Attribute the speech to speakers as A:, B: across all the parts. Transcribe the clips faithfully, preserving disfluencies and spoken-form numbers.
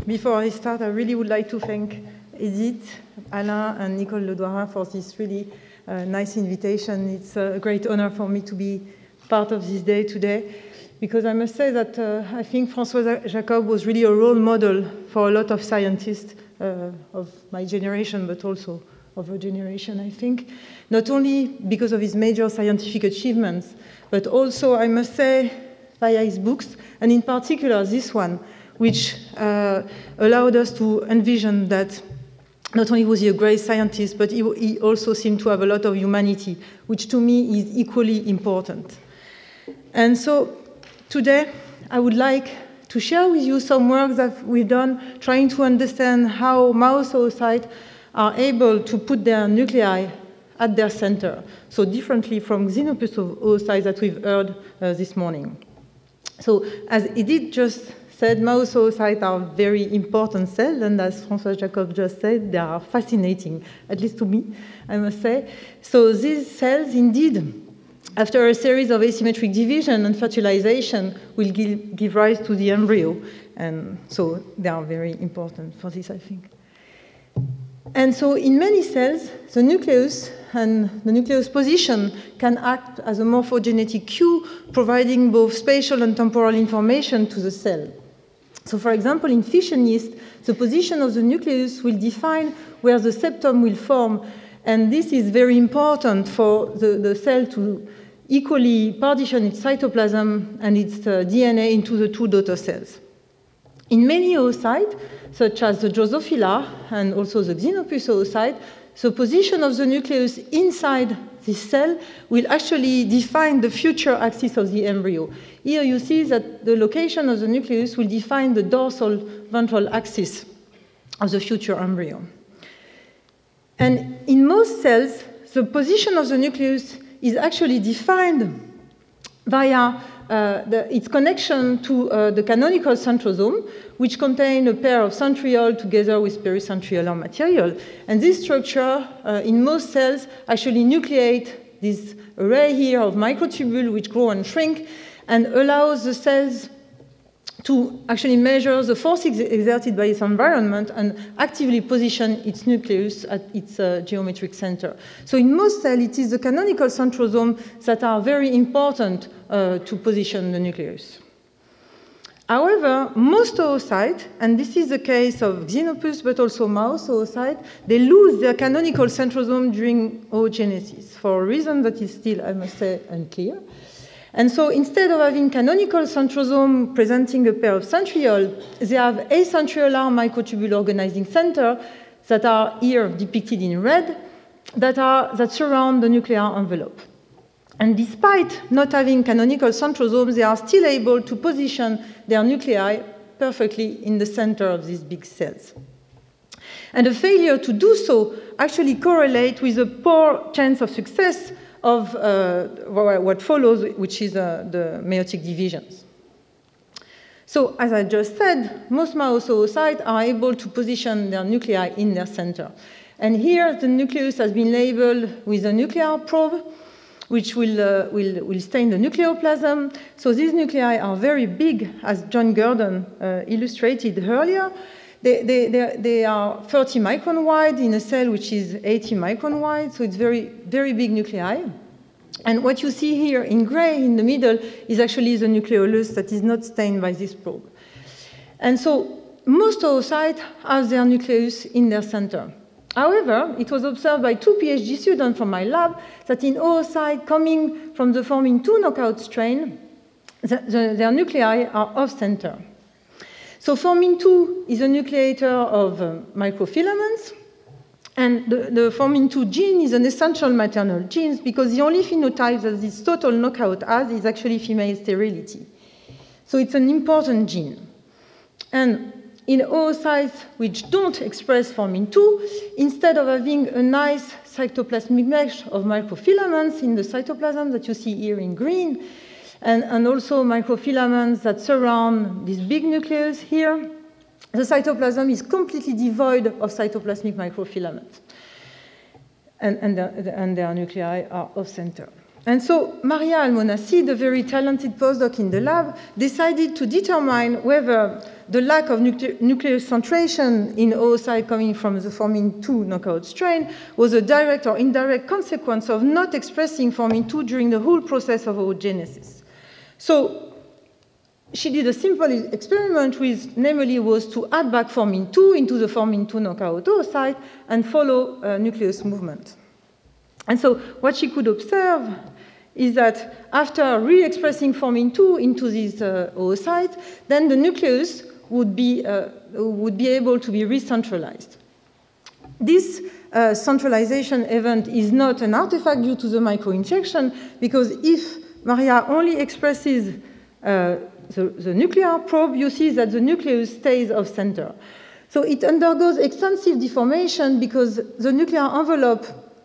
A: before I start, I really would like to thank Edith, Alain, and Nicole Ledoirin for this really uh, nice invitation. It's a great honor for me to be part of this day today, because I must say that uh, I think François Jacob was really a role model for a lot of scientists uh, of my generation, but also of her generation, I think, not only because of his major scientific achievements, but also, I must say, via his books, and in particular this one, which uh, allowed us to envision that not only was he a great scientist, but he, he also seemed to have a lot of humanity, which to me is equally important. And so today, I would like to share with you some work that we've done trying to understand how mouse oocytes are able to put their nuclei at their center, so differently from Xenopus oocytes that we've heard uh, this morning. So as Edith just said, mouse oocytes are very important cells, and as François Jacob just said, they are fascinating, at least to me, I must say. So these cells, indeed, after a series of asymmetric division and fertilization, will give, give rise to the embryo, and so they are very important for this, I think. And so in many cells, the nucleus and the nucleus position can act as a morphogenetic cue, providing both spatial and temporal information to the cell. So for example, in fish and yeast, the position of the nucleus will define where the septum will form, and this is very important for the, the cell to equally partition its cytoplasm and its uh, D N A into the two daughter cells. In many oocytes, such as the Drosophila and also the Xenopus oocyte, the position of the nucleus inside this cell will actually define the future axis of the embryo. Here you see that the location of the nucleus will define the dorsal ventral axis of the future embryo. And in most cells, the position of the nucleus is actually defined via uh, the, its connection to uh, the canonical centrosome, which contain a pair of centrioles together with pericentriolar material. And this structure, uh, in most cells, actually nucleate this array here of microtubules which grow and shrink, and allows the cells to actually measure the force ex exerted by its environment and actively position its nucleus at its uh, geometric center. So in most cells, it is the canonical centrosomes that are very important uh, to position the nucleus. However, most oocytes, and this is the case of Xenopus, but also mouse oocytes, they lose their canonical centrosome during oogenesis for a reason that is still, I must say, unclear. And so instead of having canonical centrosome presenting a pair of centrioles, they have acentriolar microtubule organizing center that are here depicted in red, that, are, that surround the nuclear envelope. And despite not having canonical centrosomes, they are still able to position their nuclei perfectly in the center of these big cells. And the failure to do so actually correlates with a poor chance of success of uh, what follows, which is uh, the meiotic divisions. So, as I just said, most mouse oocytes are able to position their nuclei in their center. And here, the nucleus has been labeled with a nuclear probe, which will, uh, will, will stain the nucleoplasm. So these nuclei are very big, as John Gurdon uh, illustrated earlier. They, they, they, they are thirty micron wide in a cell which is eighty micron wide, so it's very, very big nuclei. And what you see here in gray in the middle is actually the nucleolus that is not stained by this probe. And so most oocytes have their nucleus in their center. However, it was observed by two PhD students from my lab that in oocytes coming from the formin two knockout strain, the, the, their nuclei are off-center. So formin two is a nucleator of uh, microfilaments, and the, the formin two gene is an essential maternal gene because the only phenotype that this total knockout has is actually female sterility. So it's an important gene. And in oocytes which don't express formin two, instead of having a nice cytoplasmic mesh of microfilaments in the cytoplasm that you see here in green, And, and also microfilaments that surround this big nucleus here, the cytoplasm is completely devoid of cytoplasmic microfilaments. And, and, the, and their nuclei are off-center. And so Maria Almonacid, a very talented postdoc in the lab, decided to determine whether the lack of nucle nucleus centration in oocyte coming from the formin two knockout strain was a direct or indirect consequence of not expressing formin two during the whole process of oogenesis. So she did a simple experiment, which namely was to add back formin two into the formin two knockout oocyte and follow uh, nucleus movement. And so what she could observe is that after re-expressing formin two into these uh, oocytes, then the nucleus would be, uh, would be able to be recentralized. This uh, centralization event is not an artifact due to the microinjection, because if Maria only expresses uh, the, the nuclear probe, you see that the nucleus stays off-center. So it undergoes extensive deformation because the nuclear envelope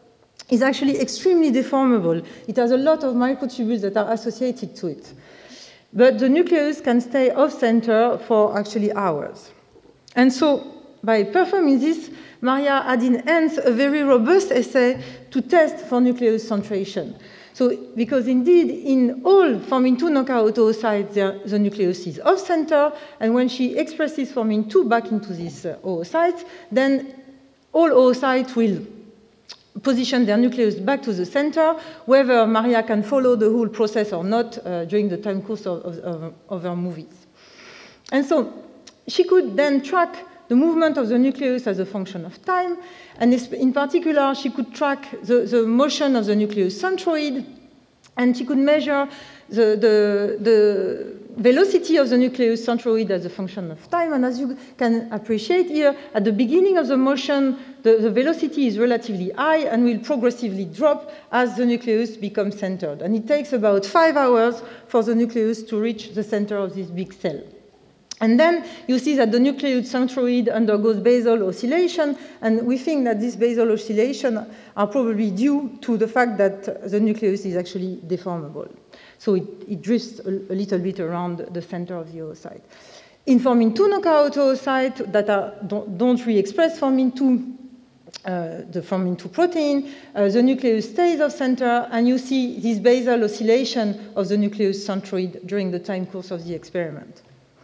A: is actually extremely deformable. It has a lot of microtubules that are associated to it. But the nucleus can stay off-center for actually hours. And so by performing this, Maria had in hands a very robust assay to test for nucleus centration. So, because indeed, in all formin two knockout oocytes, the, the nucleus is off-center, and when she expresses formin two back into these uh, oocytes, then all oocytes will position their nucleus back to the center, whether Maria can follow the whole process or not uh, during the time course of, of, of her movies. And so she could then track the movement of the nucleus as a function of time, and in particular, she could track the, the motion of the nucleus centroid, and she could measure the, the, the velocity of the nucleus centroid as a function of time. And as you can appreciate here, at the beginning of the motion, the, the velocity is relatively high and will progressively drop as the nucleus becomes centered. And it takes about five hours for the nucleus to reach the center of this big cell. And then you see that the nucleus centroid undergoes basal oscillation, and we think that these basal oscillations are probably due to the fact that the nucleus is actually deformable. So it, it drifts a, a little bit around the center of the oocyte. In formin two knockout oocytes that are, don't, don't re-express formin two, uh, the formin two protein, uh, the nucleus stays off-center, and you see this basal oscillation of the nucleus centroid during the time course of the experiment.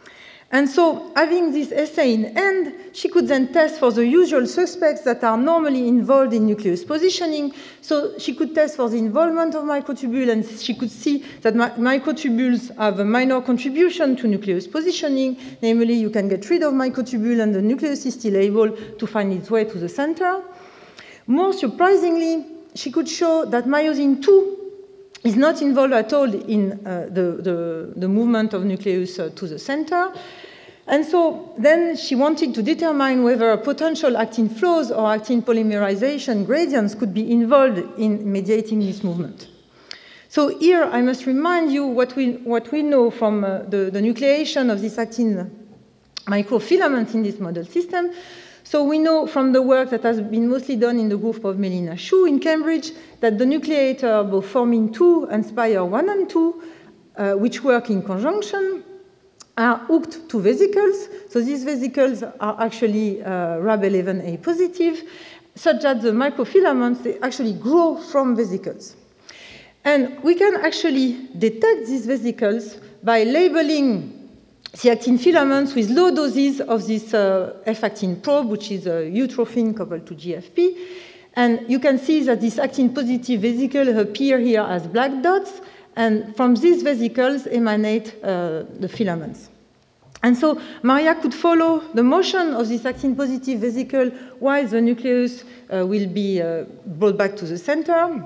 A: And so, having this assay in hand, she could then test for the usual suspects that are normally involved in nucleus positioning. So she could test for the involvement of microtubules, and she could see that mi microtubules have a minor contribution to nucleus positioning. Namely, you can get rid of microtubule, and the nucleus is still able to find its way to the center. More surprisingly, she could show that myosin two is not involved at all in uh, the, the, the movement of nucleus uh, to the center. And so then she wanted to determine whether potential actin flows or actin polymerization gradients could be involved in mediating this movement. So here I must remind you what we, what we know from uh, the, the nucleation of this actin microfilament in this model system. So we know from the work that has been mostly done in the group of Melina Shu in Cambridge that the nucleator, both formin two and Spire one and two, uh, which work in conjunction, are hooked to vesicles. So these vesicles are actually uh, R A B eleven A positive, such that the microfilaments, they actually grow from vesicles. And we can actually detect these vesicles by labeling the actin filaments with low doses of this uh, F-actin probe, which is a utrophin coupled to G F P. And you can see that these actin-positive vesicles appear here as black dots, and from these vesicles emanate uh, the filaments. And so Maria could follow the motion of this actin-positive vesicle while the nucleus uh, will be uh, brought back to the center.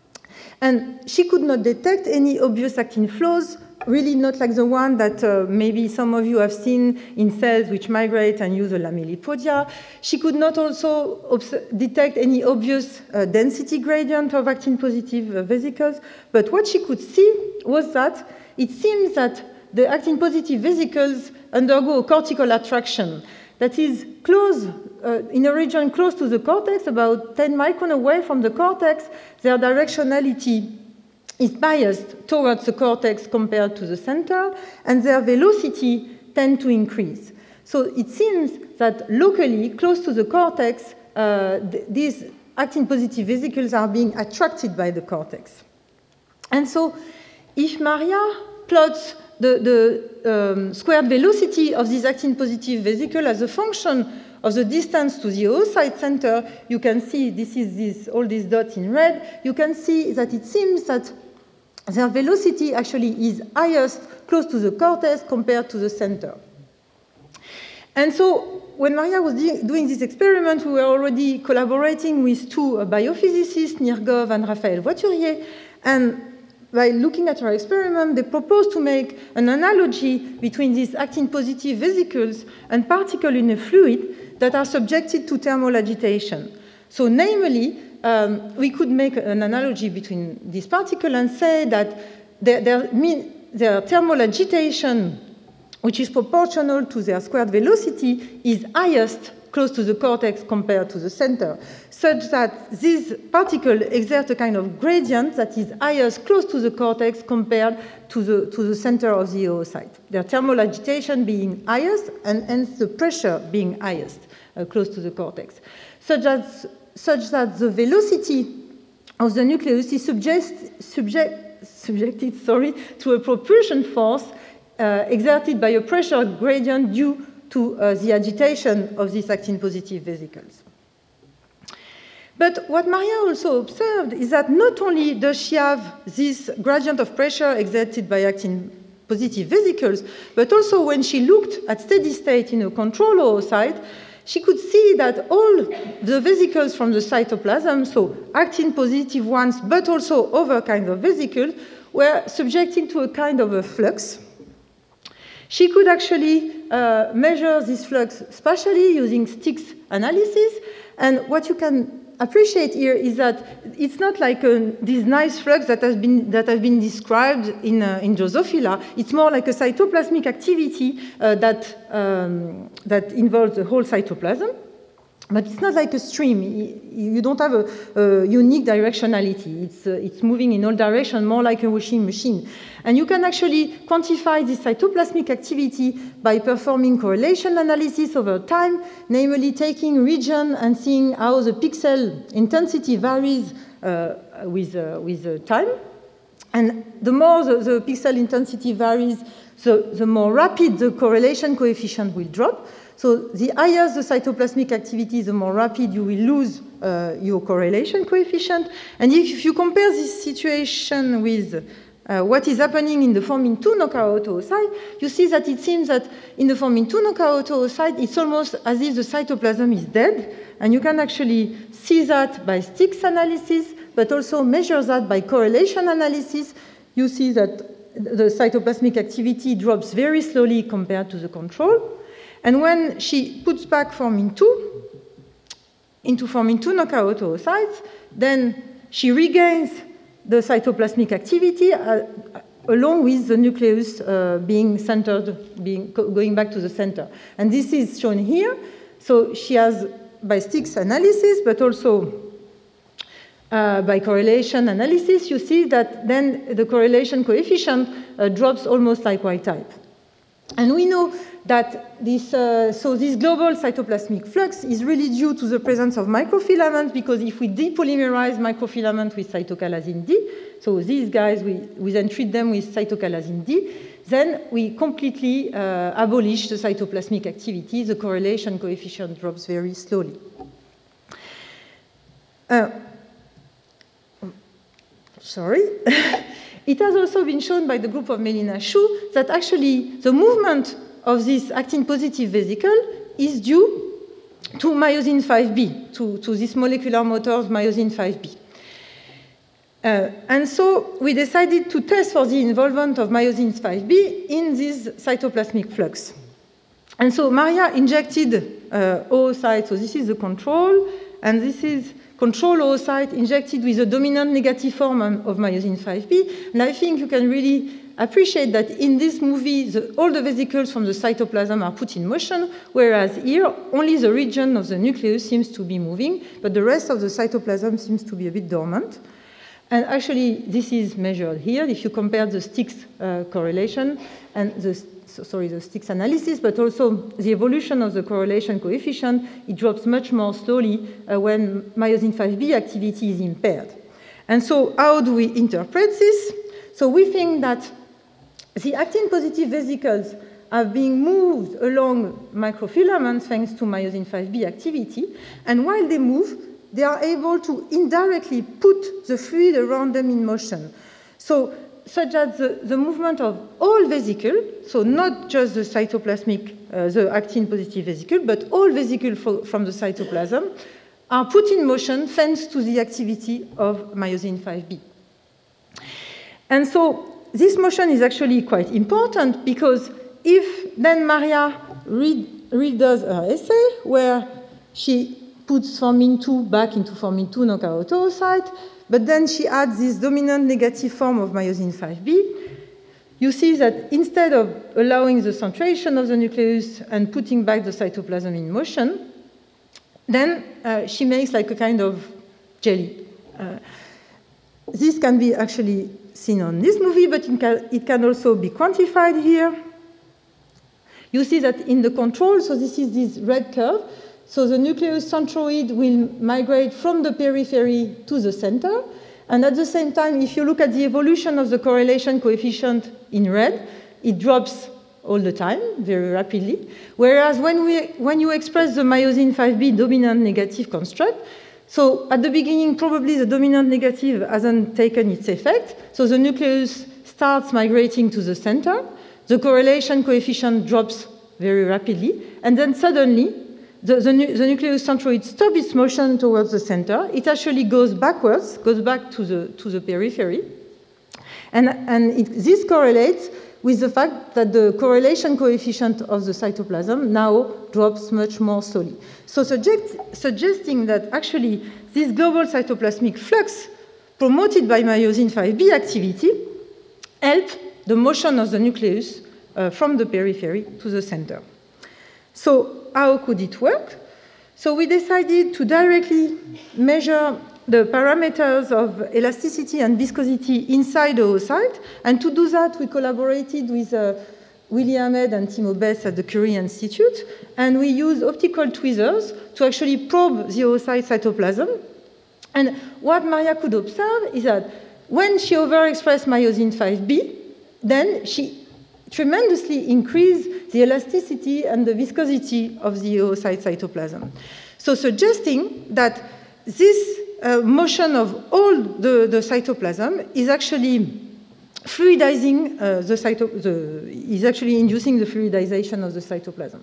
A: And she could not detect any obvious actin flows, really not like the one that uh, maybe some of you have seen in cells which migrate and use a lamellipodia. She could not also detect any obvious uh, density gradient of actin-positive uh, vesicles, but what she could see was that it seems that the actin-positive vesicles undergo a cortical attraction that is close, uh, in a region close to the cortex, about ten micron away from the cortex. Their directionality is biased towards the cortex compared to the center, and their velocity tend to increase. So it seems that locally, close to the cortex, uh, th these actin-positive vesicles are being attracted by the cortex. And so if Maria plots the, the um, squared velocity of this actin-positive vesicle as a function of the distance to the oocyte center, you can see this is this, all these dots in red. You can see that it seems that their velocity actually is highest close to the cortex compared to the center. And so when Maria was doing this experiment, we were already collaborating with two uh, biophysicists, Nirgov and Raphaël Voiturier, and by looking at our experiment, they proposed to make an analogy between these actin-positive vesicles and particles in a fluid that are subjected to thermal agitation. So namely, um, we could make an analogy between these particles and say that their, their, their thermal agitation, which is proportional to their squared velocity, is highest close to the cortex compared to the center, such that these particles exert a kind of gradient that is highest close to the cortex compared to the, to the center of the oocyte. Their thermal agitation being highest, and hence the pressure being highest uh, close to the cortex, such that, such that the velocity of the nucleus is subject, subject, subjected sorry, to a propulsion force uh, exerted by a pressure gradient due to uh, the agitation of these actin-positive vesicles. But what Maria also observed is that not only does she have this gradient of pressure exerted by actin-positive vesicles, but also when she looked at steady state in a control oocyte, she could see that all the vesicles from the cytoplasm, so actin-positive ones, but also other kinds of vesicles, were subjected to a kind of a flux. She could actually uh, measure this flux spatially using Stix analysis. And what you can appreciate here is that it's not like a, this nice flux that has been, that has been described in, uh, in Drosophila. It's more like a cytoplasmic activity uh, that, um, that involves the whole cytoplasm. But it's not like a stream. You don't have a, a unique directionality. It's, uh, it's moving in all directions, more like a washing machine. And you can actually quantify this cytoplasmic activity by performing correlation analysis over time, namely taking region and seeing how the pixel intensity varies uh, with, uh, with uh, time. And the more the, the pixel intensity varies, the, the more rapid the correlation coefficient will drop. So the higher the cytoplasmic activity, the more rapid you will lose uh, your correlation coefficient. And if you compare this situation with uh, what is happening in the formin two knockout oocyte, you see that it seems that in the formin two knockout oocyte, it's almost as if the cytoplasm is dead. And you can actually see that by Stix analysis, but also measure that by correlation analysis. You see that the cytoplasmic activity drops very slowly compared to the control. And when she puts back formin two into formin two knockout oocytes, then she regains the cytoplasmic activity uh, along with the nucleus uh, being centered, being going back to the center. And this is shown here. So she has by Stix analysis, but also uh, by correlation analysis, you see that then the correlation coefficient uh, drops almost like wild type. And we know that this, uh, so this global cytoplasmic flux is really due to the presence of microfilament, because if we depolymerize microfilament with cytochalasin D, so these guys, we, we then treat them with cytochalasin D, then we completely uh, abolish the cytoplasmic activity. The correlation coefficient drops very slowly. Uh, sorry. It has also been shown by the group of Melina Shu that actually the movement of this actin-positive vesicle is due to myosin five B, to, to this molecular motor of myosin five B. Uh, and so we decided to test for the involvement of myosin five B in this cytoplasmic flux. And so Maria injected uh, oocyte, so this is the control, and this is control oocyte injected with a dominant negative form of myosin five B. And I think you can really appreciate that in this movie, the, all the vesicles from the cytoplasm are put in motion, whereas here, only the region of the nucleus seems to be moving, but the rest of the cytoplasm seems to be a bit dormant. And actually, this is measured here. If you compare the Stix uh, correlation and the, so, sorry, the Stix analysis, but also the evolution of the correlation coefficient, it drops much more slowly uh, when myosin five B activity is impaired. And so how do we interpret this? So we think that the actin-positive vesicles are being moved along microfilaments thanks to myosin five B activity, and while they move, they are able to indirectly put the fluid around them in motion. So, such as the, the movement of all vesicles, so not just the cytoplasmic, uh, the actin-positive vesicle, but all vesicles from the cytoplasm are put in motion thanks to the activity of myosin five B. And so this motion is actually quite important because if then Maria read, redoes her essay where she puts formin two back into formin two knockout oocyte, but then she adds this dominant negative form of myosin five B, you see that instead of allowing the centration of the nucleus and putting back the cytoplasm in motion, then uh, she makes like a kind of jelly. Uh, this can be actually seen on this movie, but it can, it can also be quantified here. You see that in the control, so this is this red curve, so the nucleus centroid will migrate from the periphery to the center, and at the same time, if you look at the evolution of the correlation coefficient in red, it drops all the time, very rapidly, whereas when, we, when you express the myosin five B dominant negative construct, so at the beginning, probably the dominant negative hasn't taken its effect, so the nucleus starts migrating to the center, the correlation coefficient drops very rapidly, and then suddenly, the, the, the nucleus centroid stops its motion towards the center. It actually goes backwards, goes back to the, to the periphery. And, and it, this correlates with the fact that the correlation coefficient of the cytoplasm now drops much more slowly. So suggest, suggesting that actually this global cytoplasmic flux promoted by myosin five B activity help the motion of the nucleus uh, from the periphery to the center. So how could it work? So we decided to directly measure the parameters of elasticity and viscosity inside the oocyte, and to do that we collaborated with uh, Willy Ahmed and Timo Bess at the Curie Institute, and we used optical tweezers to actually probe the oocyte cytoplasm. And what Maria could observe is that when she overexpressed myosin five B, then she tremendously increased the elasticity and the viscosity of the oocyte cytoplasm. So suggesting that this uh, motion of all the, the cytoplasm is actually fluidizing uh, the cytoplasm, is actually inducing the fluidization of the cytoplasm.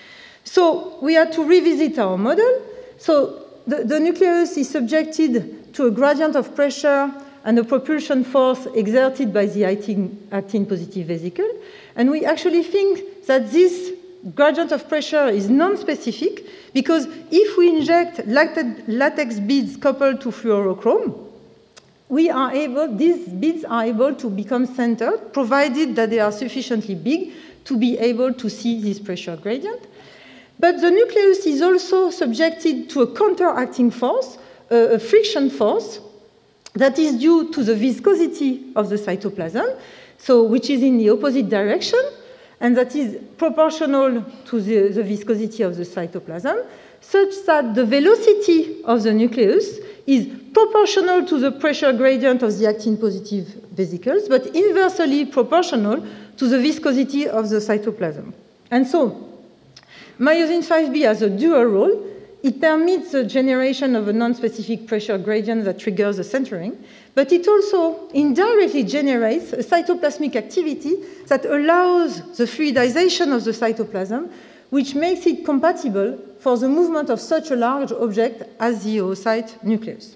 A: So we had to revisit our model. So the, the nucleus is subjected to a gradient of pressure and a propulsion force exerted by the actin-positive vesicle. And we actually think that this gradient of pressure is non-specific because if we inject latex beads coupled to fluorochrome, we are able, these beads are able to become centered, provided that they are sufficiently big to be able to see this pressure gradient. But the nucleus is also subjected to a counteracting force, a friction force, that is due to the viscosity of the cytoplasm, so which is in the opposite direction, and that is proportional to the, the viscosity of the cytoplasm, such that the velocity of the nucleus is proportional to the pressure gradient of the actin-positive vesicles, but inversely proportional to the viscosity of the cytoplasm. And so, myosin five B has a dual role. It permits the generation of a non-specific pressure gradient that triggers the centering, but it also indirectly generates a cytoplasmic activity that allows the fluidization of the cytoplasm, which makes it compatible for the movement of such a large object as the oocyte nucleus.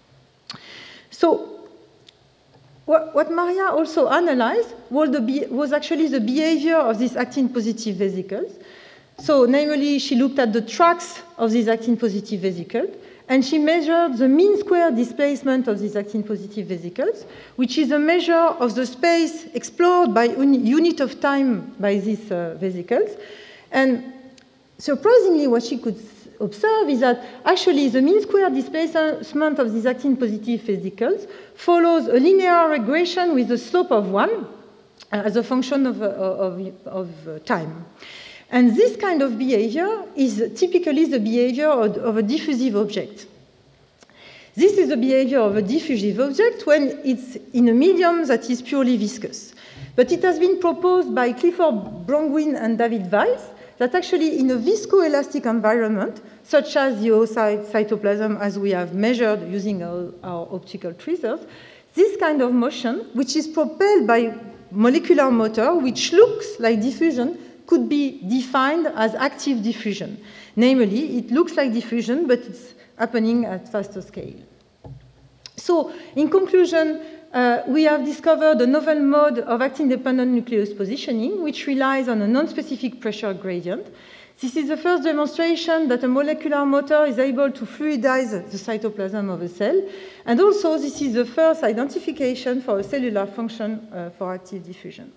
A: So, what, what Maria also analyzed was, the, was actually the behavior of these actin-positive vesicles. So, namely, she looked at the tracks of these actin-positive vesicles, and she measured the mean square displacement of these actin-positive vesicles, which is a measure of the space explored by unit of time by these uh, vesicles. And surprisingly, what she could observe is that actually the mean square displacement of these actin-positive vesicles follows a linear regression with a slope of one uh, as a function of, uh, of, of uh, time. And this kind of behavior is typically the behavior of, of a diffusive object. This is the behavior of a diffusive object when it's in a medium that is purely viscous. But it has been proposed by Clifford Brongwin and David Weiss that actually in a viscoelastic environment, such as the oocyte cytoplasm as we have measured using our, our optical tweezers, this kind of motion, which is propelled by molecular motor, which looks like diffusion, could be defined as active diffusion. Namely, it looks like diffusion, but it's happening at faster scale. So, in conclusion, uh, we have discovered a novel mode of actin-dependent nucleus positioning, which relies on a non-specific pressure gradient. This is the first demonstration that a molecular motor is able to fluidize the cytoplasm of a cell. And also, this is the first identification for a cellular function uh, for active diffusion.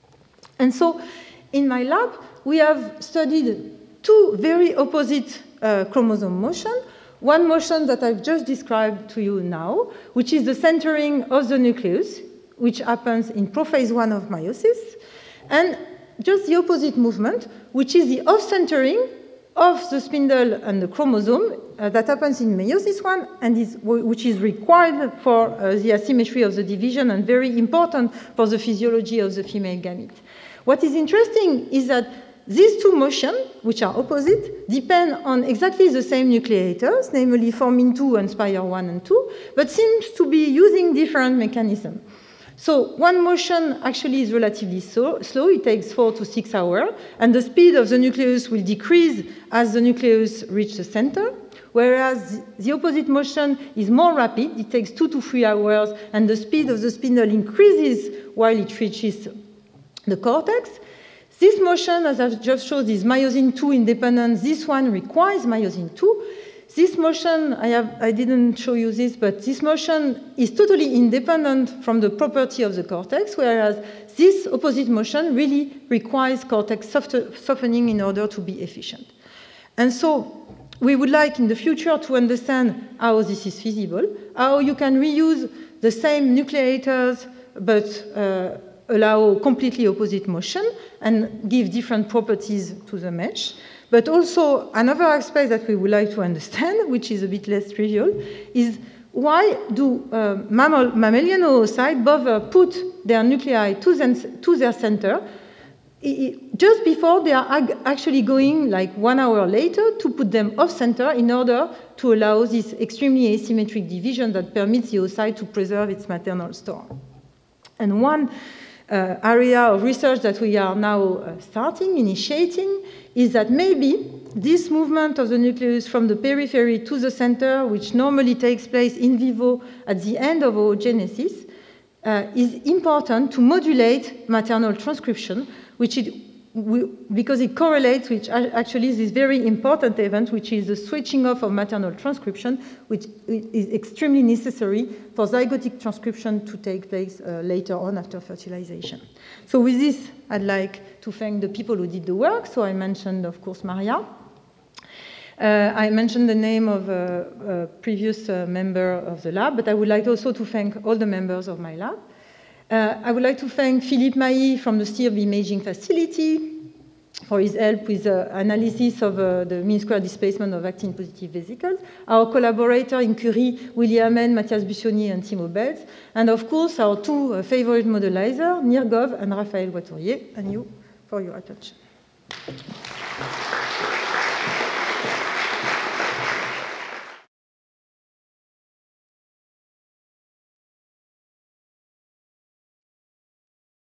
A: And so, in my lab, we have studied two very opposite uh, chromosome motion. One motion that I've just described to you now, which is the centering of the nucleus, which happens in prophase one of meiosis, and just the opposite movement, which is the off-centering of the spindle and the chromosome uh, that happens in meiosis one, and is, which is required for uh, the asymmetry of the division and very important for the physiology of the female gamete. What is interesting is that these two motions, which are opposite, depend on exactly the same nucleators, namely formin two and spire one and two, but seems to be using different mechanisms. So one motion actually is relatively so, slow. It takes four to six hours, and the speed of the nucleus will decrease as the nucleus reaches the center, whereas the opposite motion is more rapid. It takes two to three hours, and the speed of the spindle increases while it reaches the cortex. This motion, as I've just showed, is myosin two independent. This one requires myosin two. This motion, I, have, I didn't show you this, but this motion is totally independent from the property of the cortex, whereas this opposite motion really requires cortex softening in order to be efficient. And so we would like in the future to understand how this is feasible, how you can reuse the same nucleators, but uh, allow completely opposite motion and give different properties to the mesh. But also another aspect that we would like to understand, which is a bit less trivial, is why do uh, mammal, mammalian oocytes bother put their nuclei to, them, to their center just before they are actually going like one hour later to put them off center in order to allow this extremely asymmetric division that permits the oocyte to preserve its maternal store. And one Uh, area of research that we are now uh, starting, initiating, is that maybe this movement of the nucleus from the periphery to the center, which normally takes place in vivo at the end of oogenesis, uh, is important to modulate maternal transcription, which it, we, because it correlates with actually this very important event, which is the switching off of maternal transcription, which is extremely necessary for zygotic transcription to take place uh, later on after fertilization. So with this, I'd like to thank the people who did the work. So I mentioned, of course, Maria. Uh, I mentioned the name of a, a previous uh, member of the lab, but I would like also to thank all the members of my lab. Uh, I would like to thank Philippe Mailly from the S T I R B Imaging Facility for his help with the analysis of uh, the mean square displacement of actin-positive vesicles, our collaborator in Curie, Willy Amen, Mathias Busoni, and Timo Belz, and of course our two uh, favorite modelizers, Nirgov and Raphaël Voitourier, and you for your attention.